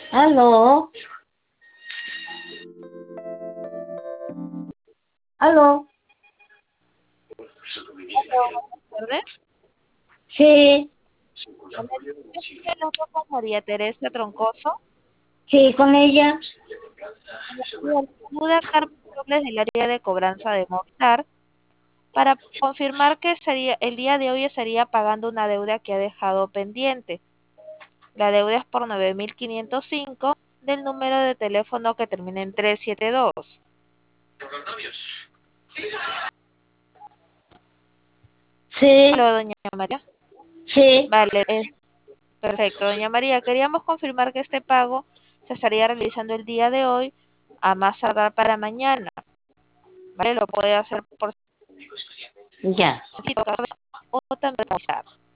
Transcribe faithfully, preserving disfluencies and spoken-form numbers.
Aló, aló, Tardes. sí, Hola, yo estoy hablando con María Teresa Troncoso. sí, con ella, Le saluda Carmen Robles del área de cobranza de Movistar para confirmar que sería el día de hoy estaría pagando una deuda que ha dejado pendiente. La deuda es por nueve mil quinientos cinco del número de teléfono que termina en trescientos setenta y dos. sí, Hola, doña María. sí, Vale, eh, perfecto. Doña María, queríamos confirmar que este pago se estaría realizando el día de hoy a más tardar para mañana. ¿Vale? Lo puede hacer por ya, o también.